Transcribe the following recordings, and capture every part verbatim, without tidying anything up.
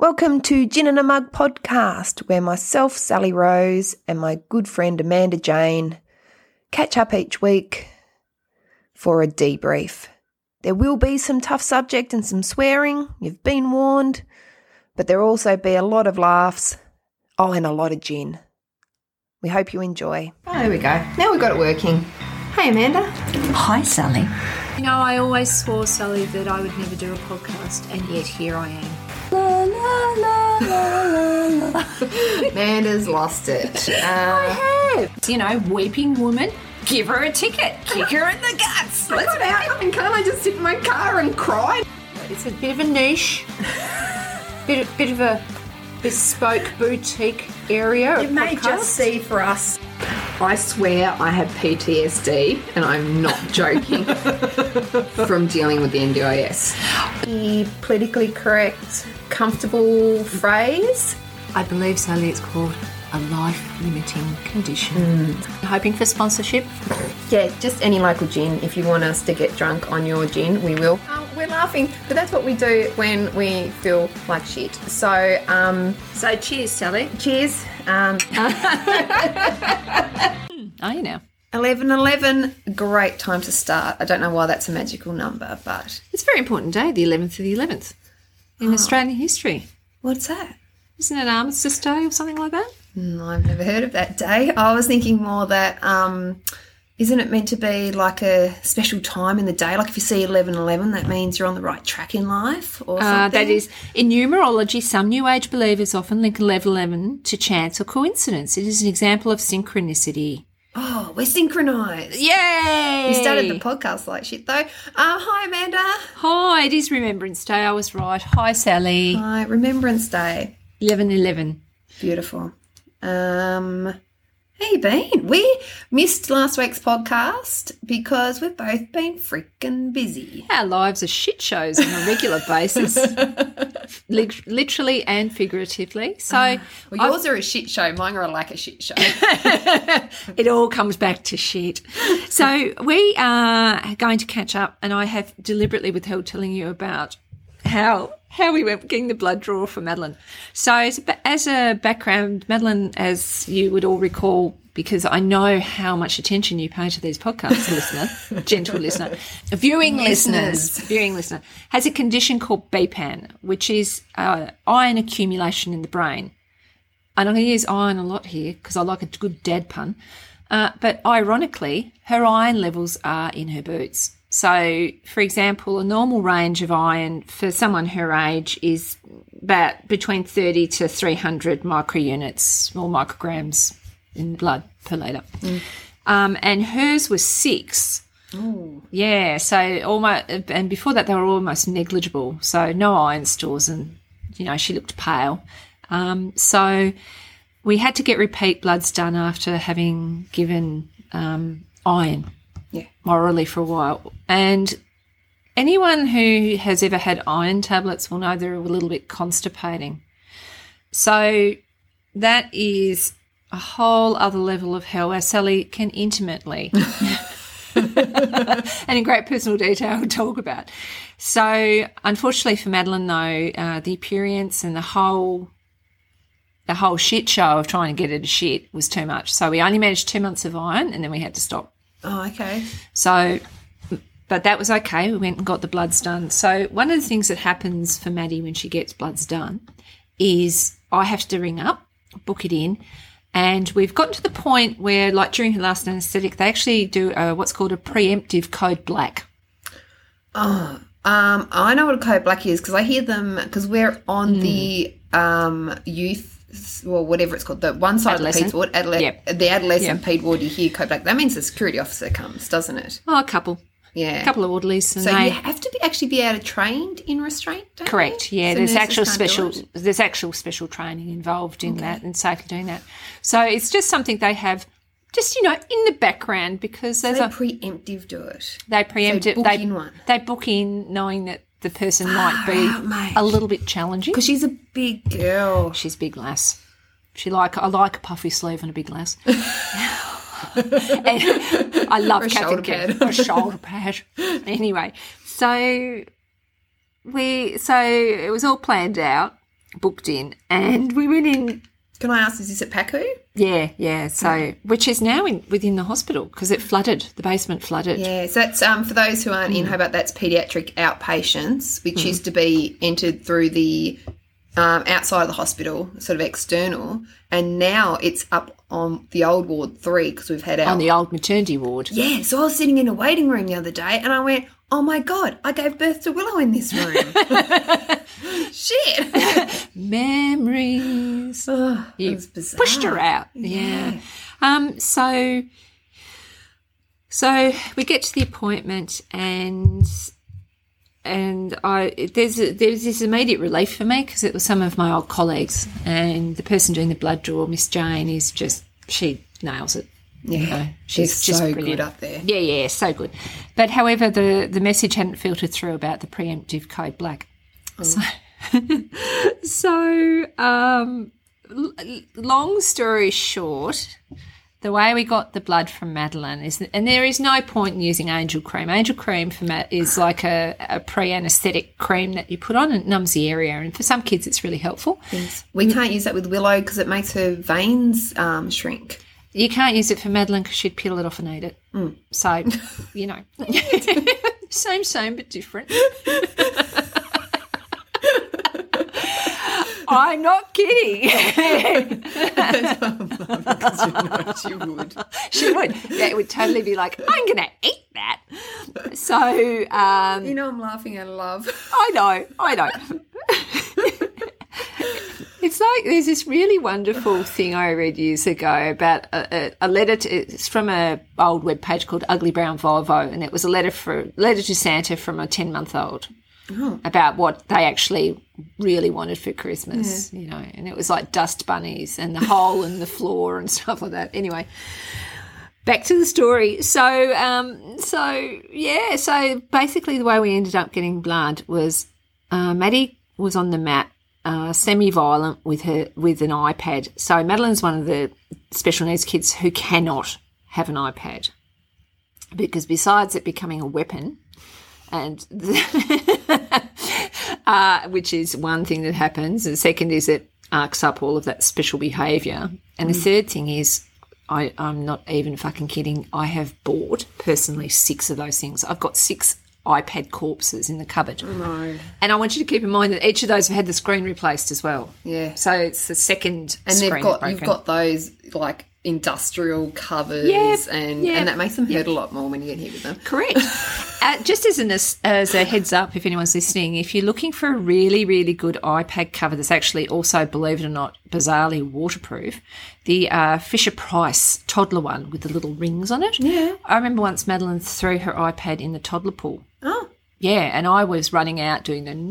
Welcome to Gin and a Mug podcast, where myself, Sally Rose, and my good friend Amanda Jane catch up each week for a debrief. There will be some tough subject and some swearing, you've been warned, but there'll also be a lot of laughs, oh, and a lot of gin. We hope you enjoy. Oh, there we go. Now we've got it working. Hey, Amanda. Hi, Sally. You know, I always swore, Sally, that I would never do a podcast, and yet here I am. La, la, la, la, la. Amanda's lost it. Uh, I have. You know, weeping woman, give her a ticket, kick her in the guts. I got out and can't I just sit in my car and cry? It's a bit of a niche, bit, bit of a bespoke boutique area. You may just see for us. I swear I have P T S D, and I'm not joking, from dealing with the N D I S. The politically correct, comfortable phrase? I believe, Sally, it's called a life-limiting condition. Mm. Hoping for sponsorship? Yeah, just any local gin. If you want us to get drunk on your gin, we will. Um, we're laughing, but that's what we do when we feel like shit. So, um... So cheers, Sally. Cheers. Um... Are you now? eleven eleven, great time to start. I don't know why that's a magical number, but... It's a very important day, the eleventh of the eleventh, in oh. Australian history. What's that? Isn't it Armistice Day or something like that? Mm, I've never heard of that day. I was thinking more that, um, isn't it meant to be like a special time in the day? Like if you see eleven eleven, that means you're on the right track in life or something? Uh, that is, in numerology, some New Age believers often link eleven eleven to chance or coincidence. It is an example of synchronicity. Oh, we're synchronised. Yay! We started the podcast like shit, though. Uh, hi, Amanda. Hi, it is Remembrance Day. I was right. Hi, Sally. Hi, Remembrance Day. eleven eleven. Beautiful. Um, how you been? We missed last week's podcast because we've both been freaking busy. Our lives are shit shows on a regular basis, literally and figuratively. So, uh, well, yours I've, are a shit show. Mine are like a shit show. It all comes back to shit. So we are going to catch up, and I have deliberately withheld telling you about how how we went getting the blood draw for Madeline. So as a, as a background, Madeline, as you would all recall, because I know how much attention you pay to these podcasts, listener, gentle listener, viewing listeners, viewing listener, has a condition called B P A N, which is uh, iron accumulation in the brain. And I'm going to use iron a lot here because I like a good dad pun. Uh, but ironically, her iron levels are in her boots. So, for example, a normal range of iron for someone her age is about between thirty to three hundred microunits or micrograms in blood per litre. Mm. Um, and hers was six. Ooh. Yeah, so almost, and before that they were almost negligible. So no iron stores, and, you know, she looked pale. Um, so we had to get repeat bloods done after having given um, iron. Yeah, morally for a while. And anyone who has ever had iron tablets will know they're a little bit constipating. So that is a whole other level of hell, as Sally can intimately and in great personal detail talk about. So unfortunately for Madeline, though, uh, the appearance and the whole the whole shit show of trying to get her to shit was too much. So we only managed two months of iron, and then we had to stop. Oh, okay. So, but that was okay. We went and got the bloods done. So one of the things that happens for Maddie when she gets bloods done is I have to ring up, book it in, and we've gotten to the point where, like during her last anaesthetic, they actually do a, what's called a preemptive code black. Oh, um, I know what a code black is because I hear them because we're on mm. the um, youth, well, whatever it's called, the one side of the peds ward, adole- yep. the adolescent yep. ped ward, you hear code black. That means the security officer comes, doesn't it? Oh, a couple. Yeah. A couple of orderlies. And so they... you have to be actually be able to trained in restraint, don't Correct, you? yeah. So there's actual special do there's actual special training involved in okay. that and safely doing that. So it's just something they have just, you know, in the background because there's so a they preemptive do it. They preempt so it. Book they in one. They book in knowing that the person might be mate. a little bit challenging. Because she's a big girl. She's a big lass. She like I like a puffy sleeve and a big lass. I love or a Captain shoulder Ken. pad. A shoulder pad. Anyway, so we so it was all planned out, booked in, and we went in. Can I ask, is this at Paku? Yeah, yeah. So, which is now in within the hospital because it flooded. The basement flooded. Yeah, so that's um, for those who aren't in Hobart, that's paediatric outpatients, which mm. used to be entered through the um, outside of the hospital, sort of external, and now it's up on the old ward three because we've had our on the old maternity ward. Yeah, so I was sitting in a waiting room the other day, and I went, "Oh my God, I gave birth to Willow in this room." Shit. Memories. Oh, you was bizarre. Pushed her out. Yeah. yeah. Um. So. So we get to the appointment, and and I there's a, there's this immediate relief for me because it was some of my old colleagues, and the person doing the blood draw, Miss Jane, is just she nails it. Yeah, you know, she's just so brilliant. good up there. Yeah, yeah, so good. But however, the the message hadn't filtered through about the preemptive code black. Oh. So, so um, l- long story short, the way we got the blood from Madeline is, that, and there is no point in using Angel Cream. Angel Cream for Matt is like a, a pre-anaesthetic cream that you put on and it numbs the area. And for some kids, it's really helpful. Yes. We can't use that with Willow because it makes her veins um, shrink. You can't use it for Madeline because she'd peel it off and eat it. Mm. So, you know, same, same, but different. I'm not kidding. Because you know she would. She would. Yeah, it would totally be like, I'm going to eat that. So, um, you know, I'm laughing out of love. I know, I know. It's like there's this really wonderful thing I read years ago about a, a, a letter to, it's from a old webpage called Ugly Brown Volvo, and it was a letter for letter to Santa from a ten-month-old oh. about what they actually really wanted for Christmas, yeah. you know, and it was like dust bunnies and the hole in the floor and stuff like that. Anyway, back to the story. So, um, so yeah, so basically the way we ended up getting blood was uh, Maddie was on the mat. Uh, semi-violent with her with an iPad. So Madeline's one of the special needs kids who cannot have an iPad because besides it becoming a weapon, and uh, which is one thing that happens, the second is it arcs up all of that special behaviour, and mm. the third thing is I, I'm not even fucking kidding. I have bought personally six of those things. I've got six iPad corpses in the cupboard. Oh, no. And I want you to keep in mind that each of those have had the screen replaced as well. Yeah. So it's the second and screen they've got broken. You've got those like industrial covers yeah, and yeah. and that makes them hurt yeah. a lot more when you get hit with them. Correct. uh, just as, an, as a heads up, if anyone's listening, if you're looking for a really, really good iPad cover that's actually also, believe it or not, bizarrely waterproof, the uh, Fisher-Price toddler one with the little rings on it. Yeah. I remember once Madeline threw her iPad in the toddler pool. Oh. Yeah, and I was running out doing the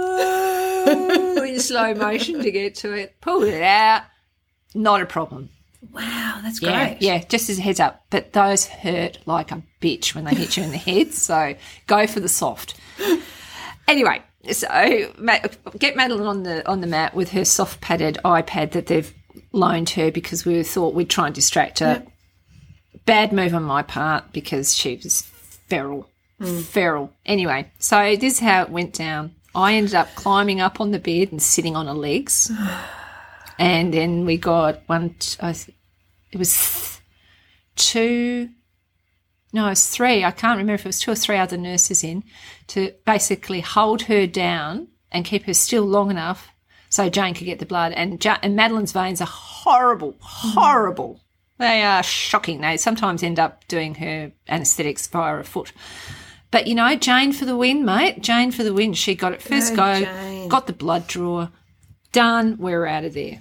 no in slow motion to get to it. Pulled it out. Not a problem. Wow, that's yeah, great. Yeah, just as a heads up. But those hurt like a bitch when they hit you in the head, so go for the soft. Anyway, so get Madeline on the on the mat with her soft padded iPad that they've loaned her because we thought we'd try and distract her. Yep. Bad move on my part because she was feral. Mm. Feral. Anyway, so this is how it went down. I ended up climbing up on the bed and sitting on her legs. And then we got one, it was two, no, it was three. I can't remember if it was two or three other nurses in to basically hold her down and keep her still long enough so Jane could get the blood. And, ja- and Madeline's veins are horrible, horrible. Mm. They are shocking. They sometimes end up doing her anaesthetics via a foot. But, you know, Jane for the win, mate. Jane for the win. She got it first oh, go, Jane. Got the blood draw, done, we're out of there.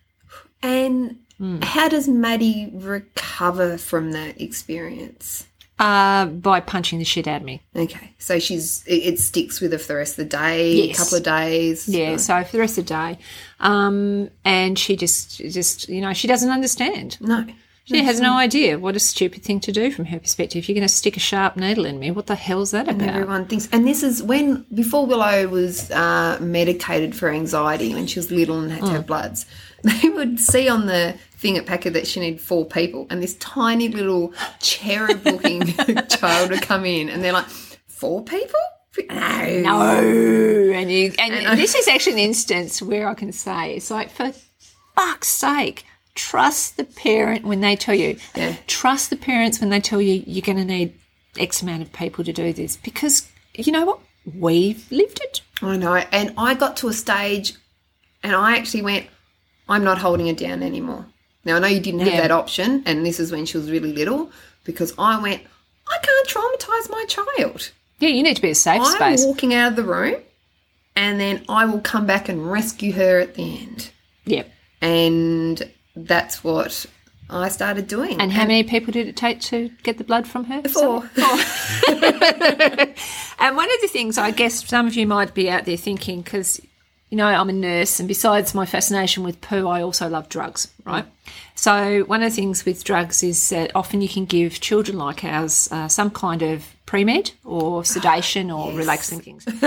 And mm. how does Maddie recover from that experience? Uh, by punching the shit out of me. Okay. So she's it, it sticks with her for the rest of the day, yes. a couple of days. Yeah, so. so for the rest of the day. Um, and she just, just, you know, she doesn't understand. No. She has no idea. What a stupid thing to do from her perspective. You're going to stick a sharp needle in me. What the hell's that and about? Everyone thinks, and this is when, before Willow was uh, medicated for anxiety when she was little and had to mm. have bloods, they would see on the thing at Packer that she needed four people, and this tiny little cherub-looking child would come in, and they're like, four people? No. No. And, you, and this is actually an instance where I can say, it's like, for fuck's sake, trust the parent when they tell you. Yeah. Trust the parents when they tell you you're going to need X amount of people to do this, because you know what? We've lived it. I know. And I got to a stage and I actually went, I'm not holding her down anymore. Now, I know you didn't have Yeah. that option, and this is when she was really little, because I went, I can't traumatise my child. Yeah, you need to be a safe I'm space. walking out of the room and then I will come back and rescue her at the end. Yeah. And that's what I started doing. And how many people did it take to get the blood from her? Four. Four. And one of the things I guess some of you might be out there thinking, because, you know, I'm a nurse, and besides my fascination with poo, I also love drugs, right? So one of the things with drugs is that often you can give children like ours uh, some kind of pre-med or sedation or relaxing things. So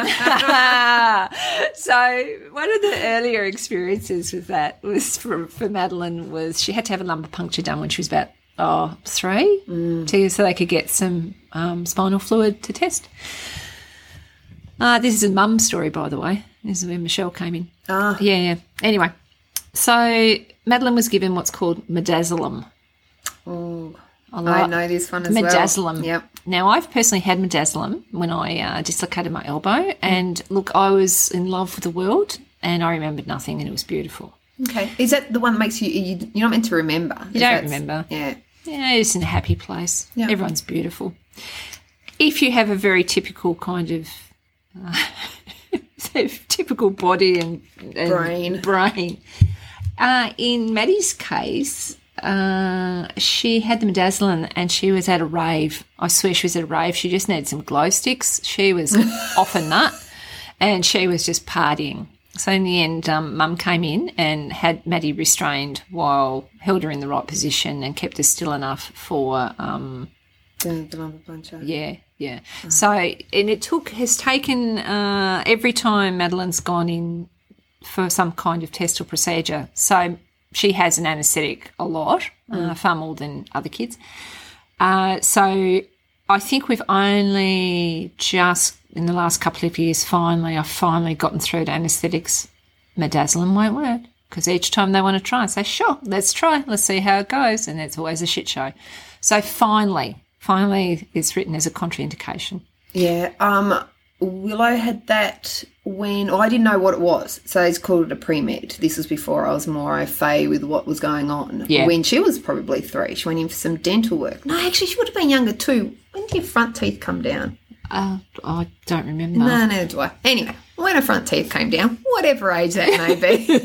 one of the earlier experiences with that was for, for Madeline was she had to have a lumbar puncture done when she was about oh three, mm. to, so they could get some um, spinal fluid to test. Uh, this is a mum's story, by the way. This is where Michelle came in. Ah. Yeah, yeah. Anyway, so Madeline was given what's called midazolam. Oh, I I know this one as midazolam. well. Yep. Now, I've personally had midazolam when I uh, dislocated my elbow, and look, I was in love with the world, and I remembered nothing, and it was beautiful. Okay. Is that the one that makes you, you you're not meant to remember? You don't remember. Yeah. Yeah, it's in a happy place. Yeah. Everyone's beautiful. If you have a very typical kind of uh, typical body and, and Brain. brain. Uh, in Maddie's case, uh, she had the midazolam and she was at a rave. I swear she was at a rave. She just needed some glow sticks. She was off a nut and she was just partying. So in the end, um, Mum came in and had Maddie restrained while held her in the right position and kept her still enough for um, The, the lumbar puncture. yeah, yeah. Oh. So, and it took, has taken, uh, every time Madeline's gone in for some kind of test or procedure, so she has an anaesthetic a lot, mm. uh, far more than other kids. Uh, so I think we've only just, in the last couple of years, finally, I've finally gotten through to anaesthetics. Midazolam won't work, because each time they want to try, I say, sure, let's try, let's see how it goes, and it's always a shit show. So finally... Finally, it's written as a contraindication. Yeah. Um, Willow had that when oh, I didn't know what it was. So it's called it a pre-med. This was before I was more au fait with what was going on. Yeah. When she was probably three, she went in for some dental work. No, actually, she would have been younger too. When did your front teeth come down? Uh, I don't remember. No, neither do I. Anyway, when her front teeth came down, whatever age that may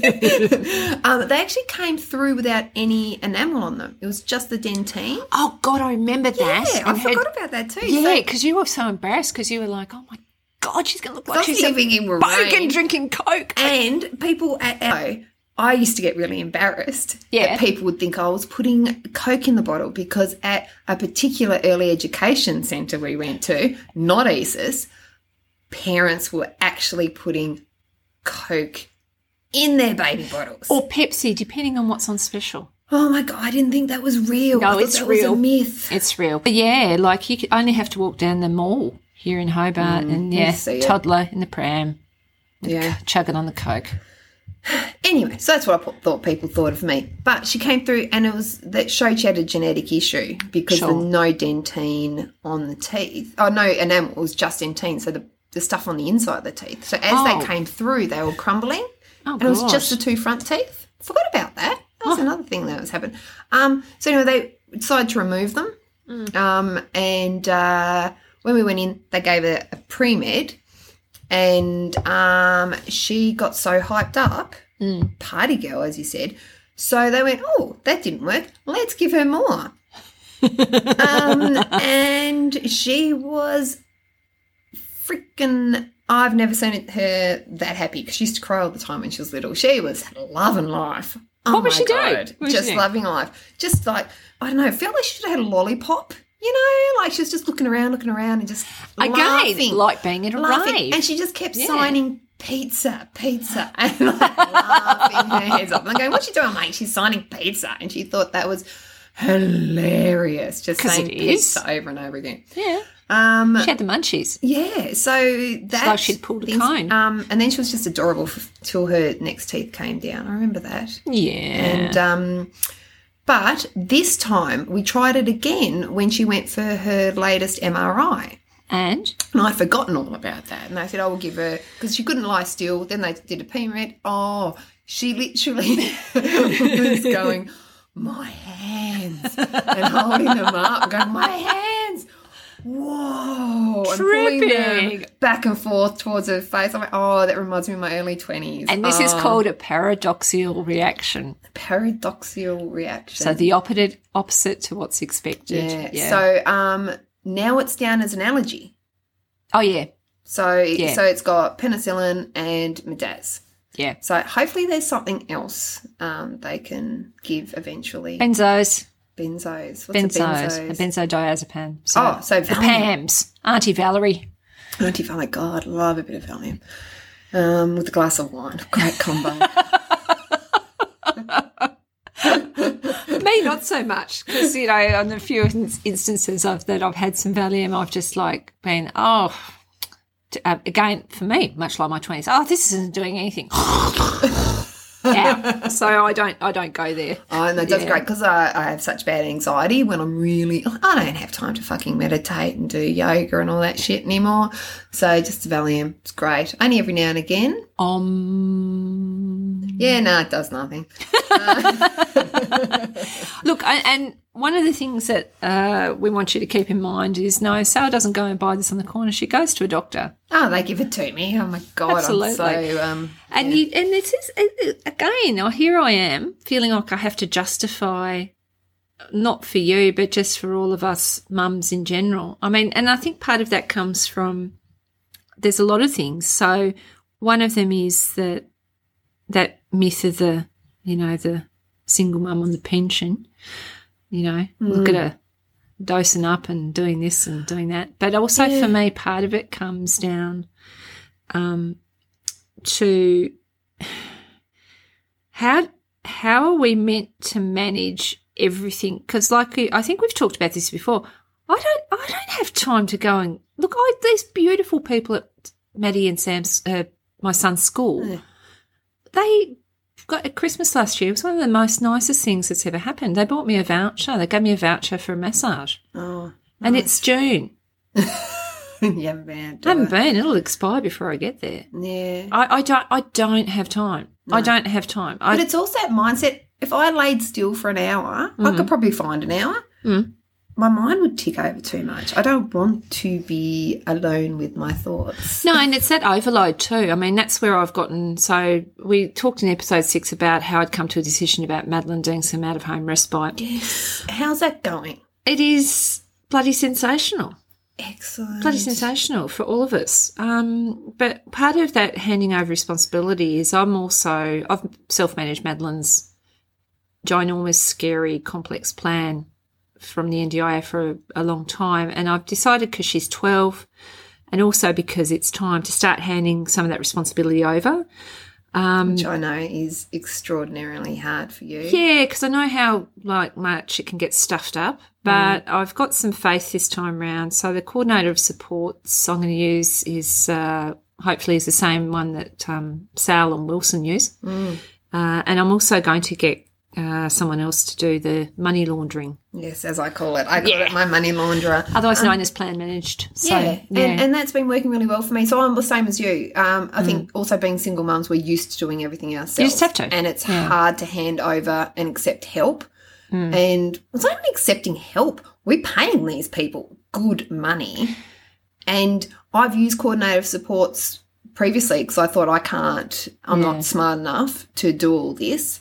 be, um, they actually came through without any enamel on them. It was just the dentine. Oh, God, I remember that. Yeah, I And forgot her- about that too. Yeah, So- because you were so embarrassed because you were like, oh, my God, she's going to look like I was she's living in a bogan Warrane. drinking Coke. And people at our, I used to get really embarrassed Yeah. that people would think I was putting Coke in the bottle, because at a particular early education centre we went to, not E S I S, parents were actually putting Coke in their baby bottles. Or Pepsi, depending on what's on special. Oh my God, I didn't think that was real. No, I thought it's that real. was a myth. It's real. But, yeah, like you could only have to walk down the mall here in Hobart and, yeah, see it. toddler in the pram, Yeah. chugging on the Coke. Anyway, so that's what I po- thought people thought of me. But she came through and it was that showed she had a genetic issue, because Sure. the no dentine on the teeth, oh no, enamel, it was just dentine, so the, the stuff on the inside of the teeth. So as Oh. they came through, they were crumbling. Oh, and it was gosh. just the two front teeth. Forgot about that. That was Oh. another thing that was happening. Um, so anyway, they decided to remove them. Mm. Um, and uh, when we went in, they gave her a pre-med. And um, she got so hyped up, Mm. party girl, as you said. So they went, oh, that didn't work. Let's give her more. um, and she was freaking, I've never seen her that happy, because she used to cry all the time when she was little. She was loving life. Oh What was my she doing? God. What was she Just doing? loving life. Just like, I don't know, felt like she should have had a lollipop. You know, like she was just looking around, looking around and just Again, laughing. like being at a laughing. rave. And she just kept Yeah. signing pizza, pizza, and like laughing her heads off. And I'm going, what's she doing, mate? She's signing pizza. And she thought that was hilarious, just 'Cause saying it is. pizza over and over again. Yeah. Um, She had the munchies. yeah, so that like she'd pulled a things- cone. Um, and then she was just adorable f- till her next teeth came down. I remember that. Yeah. And um, but this time we tried it again when she went for her latest M R I. And? And I'd forgotten all about that. And they said, I will give her, because she couldn't lie still. Then they did a P M R. Oh, she literally was going, my hands, and holding them up, going, my hands. Whoa. And pulling them Tripping. back and forth towards her face. I'm like, oh, that reminds me of my early twenties. And this is Oh, called a paradoxical reaction. paradoxical reaction. So the opposite opposite to what's expected. yeah. So um, now it's down as an allergy. oh, yeah. So, Yeah. so it's got penicillin and Midaz. Yeah. So hopefully there's something else um, they can give eventually. Benzos. Benzos. What's a Benzos. A benzos? benzodiazepam. So Oh, so the Valium. Pams. Auntie Valerie. Anti-Valium. God, love a bit of Valium. Um, with a glass of wine. Great combo. Me, not so much, because, you know, on the few in- instances of that I've had some Valium, I've just, like, been, oh, t- uh, again, for me, much like my twenties, oh, this isn't doing anything. Yeah. So I don't I don't go there. Oh, no, that's Yeah. great because I, I have such bad anxiety when I'm really, I don't have time to fucking meditate and do yoga and all that shit anymore. So just Valium, it's great. Only every now and again. Um, Yeah, no, it does nothing. Look, I, and one of the things that uh, we want you to keep in mind is, no, Sarah doesn't go and buy this on the corner. She goes to a doctor. Oh, they give it to me. Oh my God, Absolutely. I'm so, um, And you, and this is, again, oh, here I am feeling like I have to justify, not for you, but just for all of us mums in general. I mean, and I think part of that comes from, there's a lot of things. So one of them is that, that myth of the, you know, the single mum on the pension, you know, mm. look at her dosing up and doing this and doing that. But also yeah. for me, part of it comes down um, to how how are we meant to manage everything? Because, like, I think we've talked about this before. I don't I don't have time to go and look. I these beautiful people at Maddie and Sam's, uh, my son's school. Yeah. They got at Christmas last year. It was one of the most nicest things that's ever happened. They bought me a voucher. They gave me a voucher for a massage. Oh, nice. And it's June. You haven't been. I haven't been. It'll expire before I get there. Yeah. I, I don't. I don't have time. No. I don't have time. I, but it's also that mindset. If I laid still for an hour, mm. I could probably find an hour. Mm. My mind would tick over too much. I don't want to be alone with my thoughts. No, and it's that overload too. I mean, that's where I've gotten. So we talked in episode six about how I'd come to a decision about Madeline doing some out-of-home respite. Yes. How's that going? It is bloody sensational. Excellent. Bloody sensational for all of us. Um, but part of that handing over responsibility is I'm also, I've self-managed Madeline's ginormous, scary, complex plan from the N D I A for a, a long time, and I've decided because she's twelve and also because it's time to start handing some of that responsibility over. Um, Which I know is extraordinarily hard for you. Yeah, because I know how like much it can get stuffed up, but mm. I've got some faith this time round. So the coordinator of supports I'm going to use is uh, hopefully is the same one that um, Sal and Wilson use. Mm. Uh, and I'm also going to get Uh, someone else to do the money laundering. Yes, as I call it. I call yeah. it my money launderer. Otherwise um, known as plan managed. So, yeah, yeah. And, and that's been working really well for me. So I'm the same as you. Um, I mm. think also being single mums, we're used to doing everything ourselves. You just have to. And it's yeah. hard to hand over and accept help. Mm. And it's not even accepting help. We're paying these people good money. And I've used coordinative supports previously because I thought I can't, I'm yeah. not smart enough to do all this.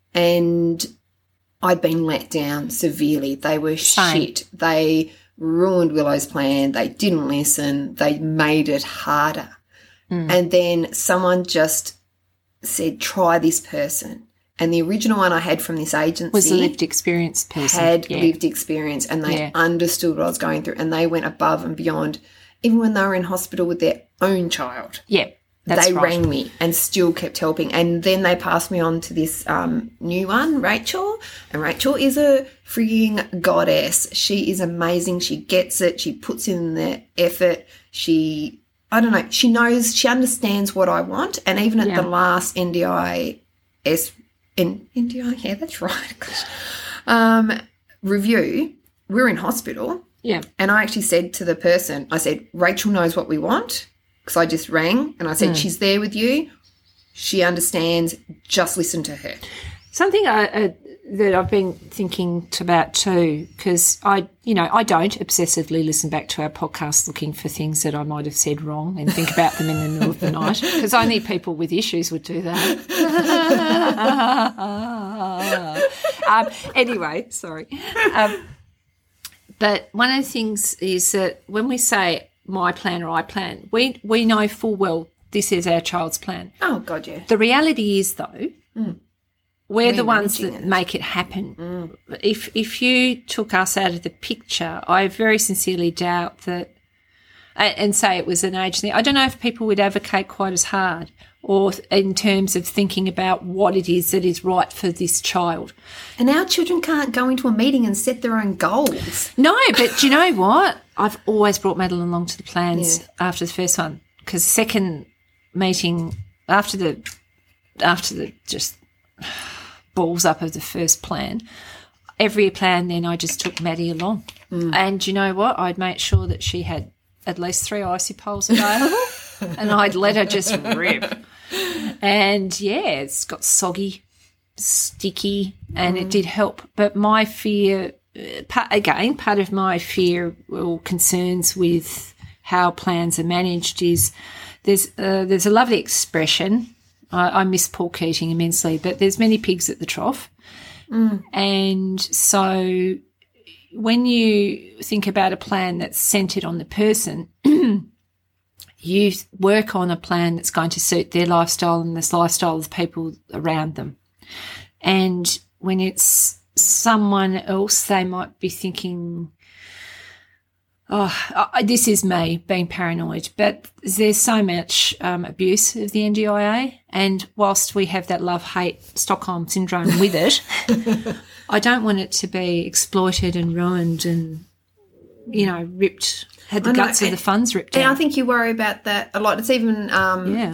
And I'd been let down severely. They were Same. shit. They ruined Willow's plan. They didn't listen. They made it harder. Mm. And then someone just said, try this person. And the original one I had from this agency was a lived experience person. Had yeah. lived experience, and they yeah. understood what I was going through, and they went above and beyond, even when they were in hospital with their own child. Yeah. That's they right. rang me and still kept helping. And then they passed me on to this um, new one, Rachel. And Rachel is a freaking goddess. She is amazing. She gets it. She puts in the effort. She, I don't know, she knows, she understands what I want. And even at Yeah. the last N D I S, N, N D I, yeah, that's right, gosh, um, review, we were in hospital. Yeah. And I actually said to the person, I said, Rachel knows what we want, because I just rang and I said, she's there with you. She understands. Just listen to her. Something I, uh, that I've been thinking about too, because I, you know, I don't obsessively listen back to our podcast looking for things that I might have said wrong and think about them in the middle of the night, because only people with issues would do that. um, anyway, sorry. Um, but one of the things is that when we say my plan or I plan, we, we know full well this is our child's plan. Oh, God, yeah. The reality is, though, mm. we're, we're the ones that it. make it happen. Mm. If if you took us out of the picture, I very sincerely doubt that, and say it was an age thing, I don't know if people would advocate quite as hard, or in terms of thinking about what it is that is right for this child. And our children can't go into a meeting and set their own goals. No, but do you know what? I've always brought Madeline along to the plans Yeah. after the first one, because the second meeting after the after the just balls up of the first plan, every plan then I just took Maddie along. Mm. And you know what? I'd make sure that she had at least three icy poles available and I'd let her just rip. And, yeah, it's got soggy, sticky, and mm. it did help. But my fear, uh, again, part of my fear or concerns with how plans are managed is there's uh, there's a lovely expression. I, I miss Paul Keating immensely, but there's many pigs at the trough. Mm. And so when you think about a plan that's centred on the person, you work on a plan that's going to suit their lifestyle and the lifestyle of the people around them. And when it's someone else, they might be thinking, oh, this is me being paranoid, but there's so much um, abuse of the N D I A, and whilst we have that love-hate Stockholm syndrome with it, I don't want it to be exploited and ruined and, you know, ripped, had the I know, guts of and- the funds ripped And out. I think you worry about that a lot. It's even, um, Yeah.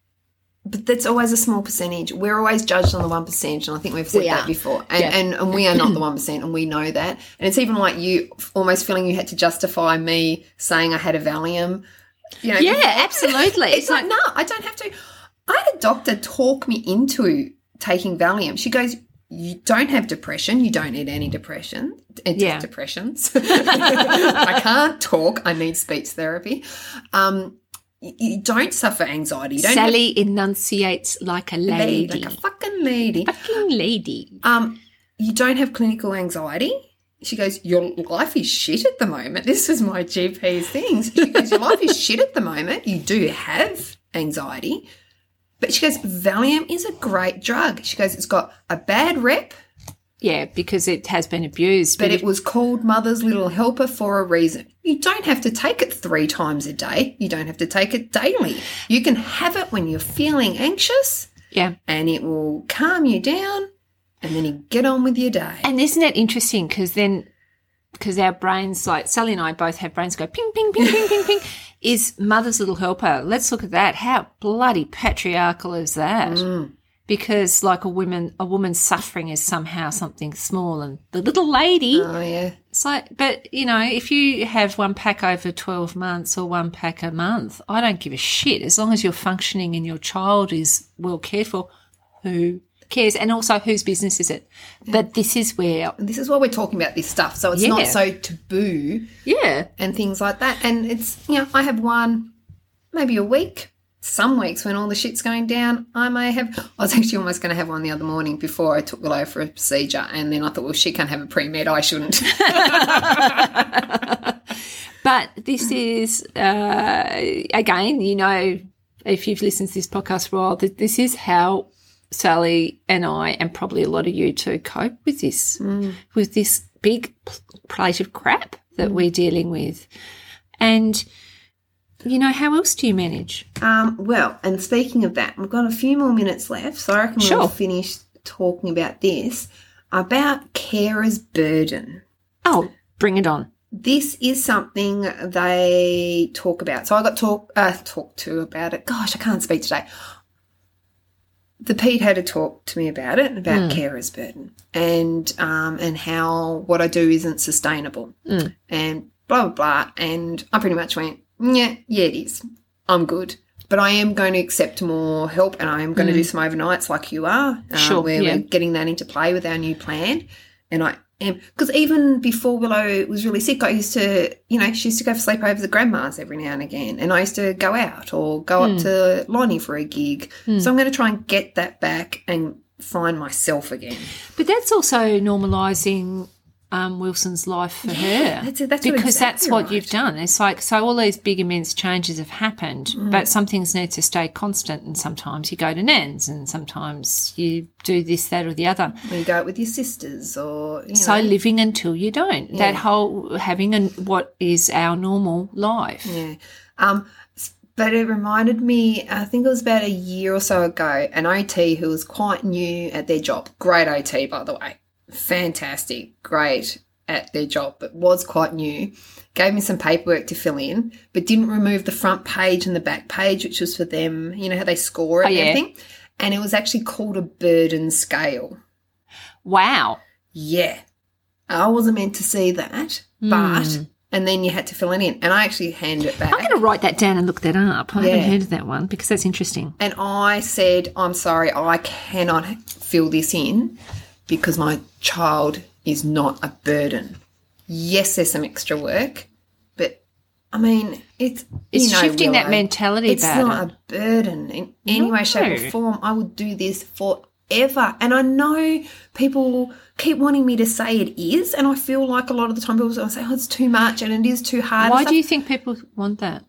but that's always a small percentage. We're always judged on the one percent, and I think we've said We that are. before. And, Yeah. and and we are not the one percent, and we know that. And it's even like you almost feeling you had to justify me saying I had a Valium. You know, Yeah, absolutely. It's like, no, I don't have to. I had a doctor talk me into taking Valium. She goes, you don't have depression. You don't need antidepressant. Yeah. Depressions. I can't talk. I need speech therapy. Um, you, you don't suffer anxiety. You don't have- Sally enunciates like a lady. like a fucking lady. fucking lady. Um, you don't have clinical anxiety. She goes, your life is shit at the moment. This was my G P's things. She goes, your life is shit at the moment. You do have anxiety. But she goes, Valium is a great drug. She goes, it's got a bad rep, Yeah, because it has been abused. but But it was called Mother's Little Helper for a reason. You don't have to take it three times a day. You don't have to take it daily. You can have it when you're feeling anxious, yeah. and it will calm you down, and then you get on with your day. And isn't it interesting? Because then, because our brains, like Sally and I both have brains go ping, ping, ping, ping, ping, ping, is Mother's Little Helper. Let's look at that. How bloody patriarchal is that? Mm. Because like a woman, a woman's suffering is somehow something small, and the little lady, Oh, yeah. it's like, but you know, if you have one pack over twelve months or one pack a month, I don't give a shit. As long as you're functioning and your child is well cared for, who cares? And also, whose business is it? But this is where, And this is why we're talking about this stuff. So it's Yeah. not so taboo yeah, and things like that. And it's, you know, I have one, maybe a week. Some weeks when all the shit's going down, I may have, I was actually almost going to have one the other morning before I took Willow for a procedure. And then I thought, well, she can't have a pre-med, I shouldn't. But this is, uh, again, you know, if you've listened to this podcast for a while, that this is how Sally and I, and probably a lot of you too, cope with this, mm. with this big p- plate of crap that mm. we're dealing with. And you know, how else do you manage? Um, well, and speaking of that, we've got a few more minutes left, so I reckon Sure. we'll finish talking about this, about carer's burden. Oh, bring it on. This is something they talk about. So I got talk uh, talked to about it. Gosh, I can't speak today. The Pete had to talk to me about it, about mm. carer's burden, and um, and how what I do isn't sustainable, mm. and blah blah blah. And I pretty much went, yeah, yeah, it is. I'm good, but I am going to accept more help, and I am going mm. to do some overnights like you are, uh, sure, where yeah. we're getting that into play with our new plan. And I am, because even before Willow was really sick, I used to, you know, she used to go for sleepovers at grandma's every now and again, and I used to go out or go mm. up to Lonnie for a gig. Mm. So I'm going to try and get that back and find myself again. But that's also normalising um, Wilson's life for yeah, her. That's, that's because exactly that's what right. you've done. It's like, so all these big immense changes have happened, mm. but some things need to stay constant, and sometimes you go to Nan's and sometimes you do this, that or the other. Or you go out with your sisters or, you know. So living until you don't. Yeah. That whole having an, what is our normal life. Yeah. Um, but it reminded me, I think it was about a year or so ago, an O T who was quite new at their job. Great O T, by the way. Fantastic, great at their job, but was quite new. Gave me some paperwork to fill in, but didn't remove the front page and the back page, which was for them, you know, how they score it oh, and yeah. everything. And it was actually called a burden scale. Wow. Yeah. I wasn't meant to see that, mm. but, and then you had to fill it in. And I actually handed it back. I'm going to write that down and look that up. I Yeah. haven't heard of that one because that's interesting. And I said, I'm sorry, I cannot fill this in because my child is not a burden. Yes, there's some extra work, but, I mean, it's... It's you know, shifting that Willow, mentality it's about not it. a burden in any No. way, shape or form. I would do this forever. And I know people keep wanting me to say it is, and I feel like a lot of the time people say, oh, it's too much and it is too hard. Why do you think people want that?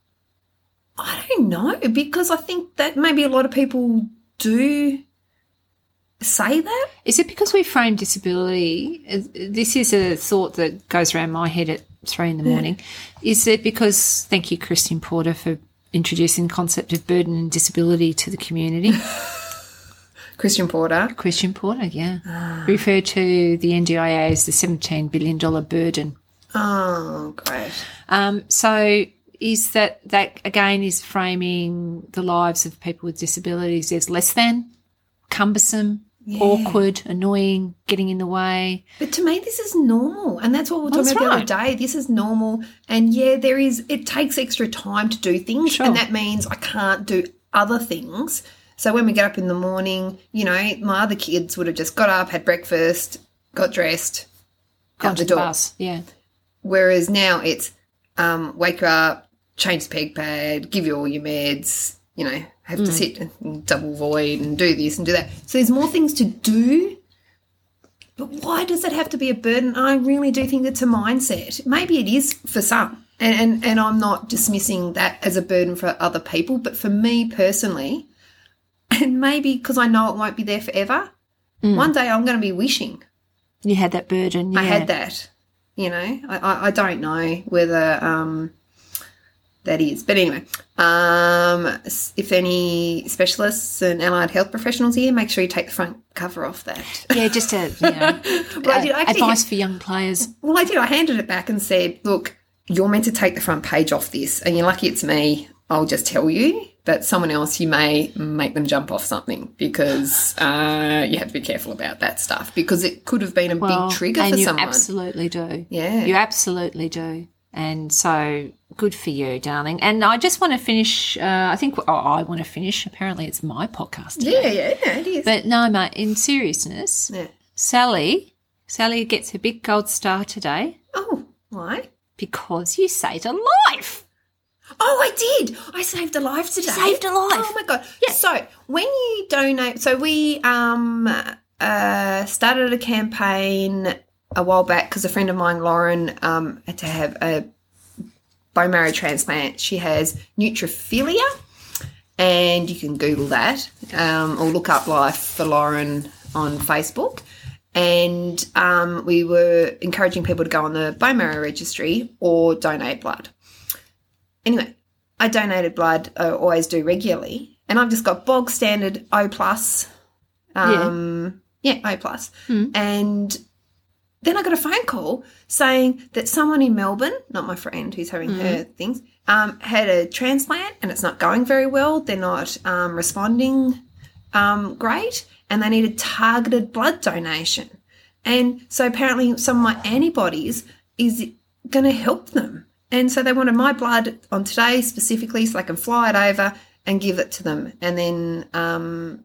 I don't know, because I think that maybe a lot of people do say that. Is it because we frame disability? This is a thought that goes around my head at three in the morning. Yeah. Is it because, thank you, Christian Porter, for introducing the concept of burden and disability to the community? Christian Porter. Christian Porter, yeah. Ah. Referred to the N D I A as the seventeen billion dollars burden. Oh, great. Um, so is that, that, again, is framing the lives of people with disabilities as less than, cumbersome, yeah. awkward, annoying, getting in the way. But to me, this is normal, and that's what we were talking that's about right. the other day. This is normal, and yeah, there is. It takes extra time to do things, sure. and that means I can't do other things. So when we get up in the morning, you know, my other kids would have just got up, had breakfast, got dressed, gone out to the door. The bus. Yeah. Whereas now it's um, wake you up, change the peg pad, give you all your meds, you know, have mm. to sit and double void and do this and do that. So there's more things to do, but why does it have to be a burden? I really do think it's a mindset. Maybe it is for some, and, and, and I'm not dismissing that as a burden for other people, but for me personally, and maybe because I know it won't be there forever, mm. one day I'm going to be wishing. You had that burden. Yeah. I had that, you know. I, I, I don't know whether um, that is. But anyway, um, if any specialists and allied health professionals here, make sure you take the front cover off that. Yeah, just a, you know, well, I did, I advice ha- for young players. Well, I did. I handed it back and said, look, you're meant to take the front page off this, and you're lucky it's me. I'll just tell you. But someone else, you may make them jump off something because uh, you have to be careful about that stuff because it could have been a well, big trigger and for you someone. Absolutely do. Yeah. You absolutely do. And so good for you, darling. And I just want to finish, uh, I think oh, I want to finish. Apparently it's my podcast today. Yeah, yeah, yeah, it is. But no, mate, in seriousness, yeah. Sally, Sally gets her big gold star today. Oh, why? Because you saved a life. Oh, I did. I saved a life today. Saved a life. Oh, my God. Yeah. So when you donate, so we um uh started a campaign a while back because a friend of mine, Lauren, um had to have a bone marrow transplant. She has neutrophilia, and you can Google that um, or look up Life for Lauren on Facebook. And um, we were encouraging people to go on the bone marrow registry or donate blood. Anyway, I donated blood, I always do regularly, and I've just got bog standard O plus. Um, yeah. yeah, O plus. Mm. And then I got a phone call saying that someone in Melbourne, not my friend who's having mm. her things, um, had a transplant and it's not going very well. They're not um, responding um, great, and they need a targeted blood donation. And so apparently some of my antibodies is going to help them. And so they wanted my blood on today specifically so I can fly it over and give it to them. And then, um,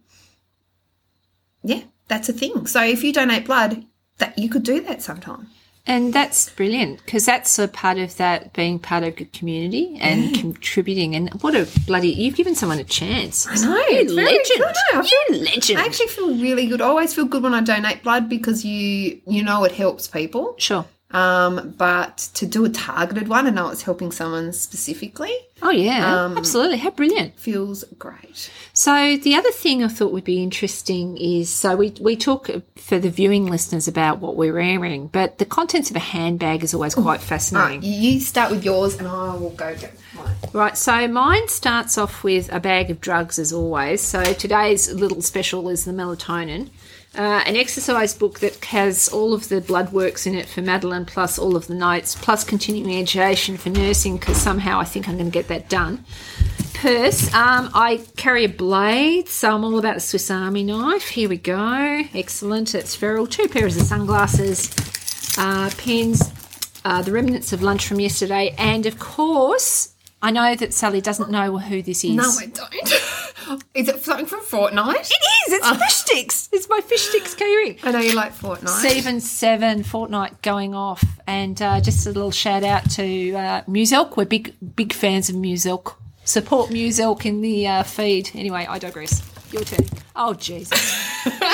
yeah, that's a thing. So if you donate blood, that you could do that sometime. And that's brilliant because that's a part of that being part of a community and yeah. contributing. And what a bloody, you've given someone a chance. I know. You it's legend. Very, I know, I you legend. I actually feel really good. I always feel good when I donate blood because you you know it helps people. Sure. Um, but to do a targeted one and know it's helping someone specifically. Oh, yeah, um, absolutely. How brilliant. Feels great. So the other thing I thought would be interesting is, so we, we talk for the viewing listeners about what we're wearing, but the contents of a handbag is always quite fascinating. All right, you start with yours and I will go get mine. Right, so mine starts off with a bag of drugs as always. So today's little special is the melatonin. Uh, an exercise book that has all of the blood works in it for Madeline, plus all of the notes, plus continuing education for nursing, because somehow I think I'm going to get that done. Purse. Um, I carry a blade, so I'm all about the Swiss Army knife. Here we go. Excellent. It's feral. Two pairs of sunglasses, uh, pens, uh, the remnants of lunch from yesterday, and, of course, I know that Sally doesn't know who this is. No, I don't. Is it something from Fortnite? It is. It's oh. fish sticks. It's my fish sticks keyring. I know you like Fortnite. Seven seven Fortnite going off, and uh, just a little shout out to uh, Muselk. We're big big fans of Muselk. Support Muselk in the uh, feed. Anyway, I digress. Your turn. Oh Jesus.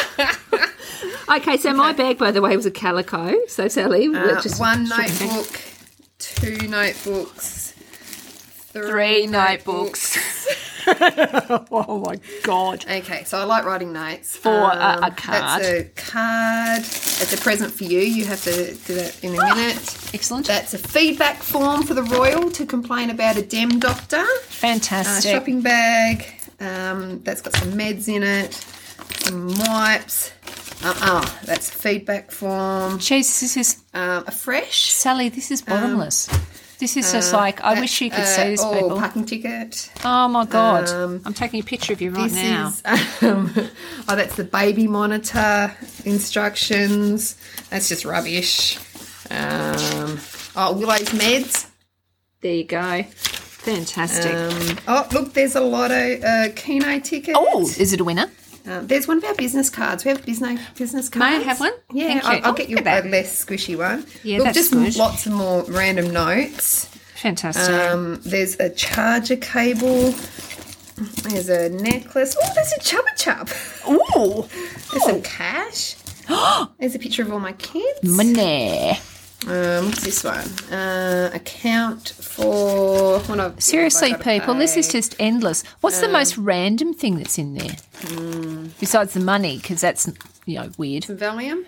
Okay, so okay. My bag, by the way, was a calico. So Sally, uh, just one notebook, two notebooks. Three, Three notebooks. notebooks. Oh, my God. Okay, so I like writing notes. For um, a, a card. That's a card. It's a present for you. You have to do that in a oh, minute. Excellent. That's a feedback form for the Royal to complain about a dem doctor. Fantastic. Uh, shopping bag. Um, that's got some meds in it. Some wipes. Uh, oh, that's a feedback form. Jeez, this is... Um, a fresh. Sally, this is bottomless. Um, This is just uh, like, I that, wish you could uh, see this, oh, people. Oh, parking ticket. Oh, my God. Um, I'm taking a picture of you right this now. Is, um, oh, that's the baby monitor instructions. That's just rubbish. Um, oh, Willow's meds. There you go. Fantastic. Um, oh, look, there's a lot of uh, Keno tickets. Oh, is it a winner? Um, there's one of our business cards. We have business business cards. May I have one? Yeah, Thank I'll, you. I'll Oh, get you a less squishy one. Yeah, Look, that's just good. Lots of more random notes. Fantastic. Um, there's a charger cable. There's a necklace. Oh, there's a Chubba Chub. Ooh. There's some cash. There's a picture of all my kids. Money. Um, what's this one? Uh, account for... What I've, Seriously, what people, pay. this is just endless. What's um, the most random thing that's in there? Mm. Besides the money, because that's, you know, weird. Some Valium.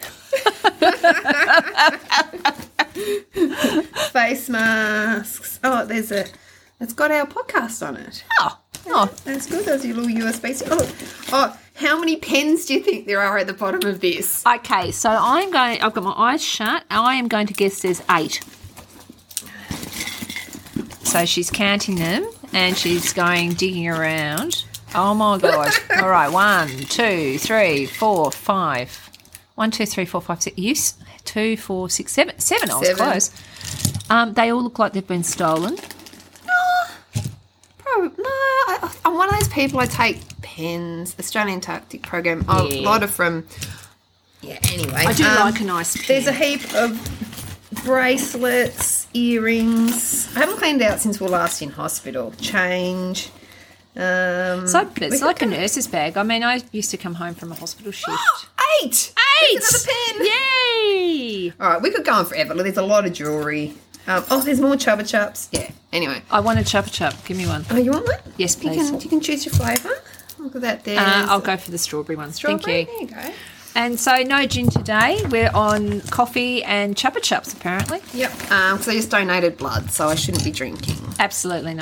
Face masks. Oh, there's a... It's got our podcast on it. Oh. Oh. That's good. Those are your little U S B. Oh, oh, how many pens do you think there are at the bottom of this? Okay, so I'm going... I've got my eyes shut. I am going to guess there's eight. So she's counting them and she's going digging around. Oh, my God. All right, one, two, three, four, five. One, two, three, four, five, six. Yes, two, four, six, seven. Seven, I was Seven. close. Um, they all look like they've been stolen. No, I, I'm one of those people. I take pens, Australian Antarctic Program, a Yeah. lot of from. Yeah. Anyway, I do um, like a nice pen. There's a heap of bracelets, earrings. I haven't cleaned out since we were last in hospital. Change. Um, It's like, it's we like a could go- nurse's bag. I mean, I used to come home from a hospital shift. Eight. Eight! There's another pen. Yay! All right, we could go on forever. There's a lot of jewellery. Um, oh, there's more Chubba Chups. Yeah. Anyway. I want a Chubba Chup. Give me one. Oh, you want one? Yes, You please. can, you can choose your flavour. Look at that there. Uh, I'll go for the strawberry one. Strawberry. Thank you. There you go. And so no gin today. We're on coffee and Chubba Chups, apparently. Yep. Um, because I just donated blood, so I shouldn't be drinking. Absolutely not.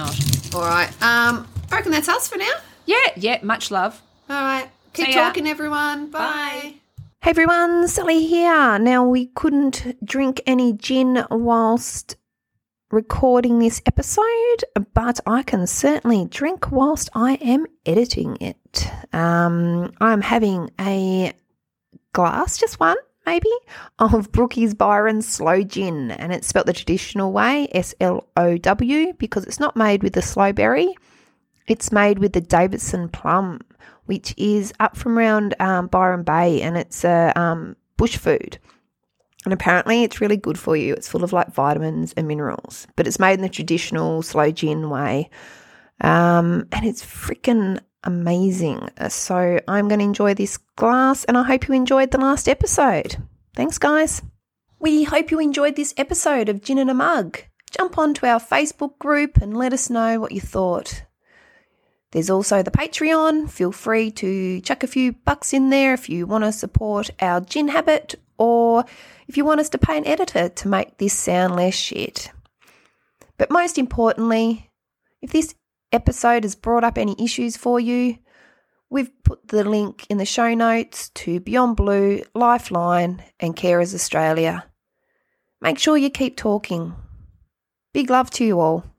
All right. Um, I reckon that's us for now. Yeah, yeah, much love. All right. Keep See ya. talking, everyone. Bye. Hey everyone, Sally here. Now, we couldn't drink any gin whilst recording this episode, but I can certainly drink whilst I am editing it. Um, I'm having a glass, just one maybe, of Brookie's Byron Slow Gin, and it's spelt the traditional way, S L O W, because it's not made with the sloe berry. It's made with the Davidson plum, which is up from around um, Byron Bay, and it's a um, bush food. And apparently it's really good for you. It's full of like vitamins and minerals, but it's made in the traditional slow gin way. Um, and it's freaking amazing. So I'm going to enjoy this glass, and I hope you enjoyed the last episode. Thanks, guys. We hope you enjoyed this episode of Gin in a Mug. Jump onto our Facebook group and let us know what you thought. There's also the Patreon. Feel free to chuck a few bucks in there if you want to support our gin habit, or if you want us to pay an editor to make this sound less shit. But most importantly, if this episode has brought up any issues for you, we've put the link in the show notes to Beyond Blue, Lifeline and Carers Australia. Make sure you keep talking. Big love to you all.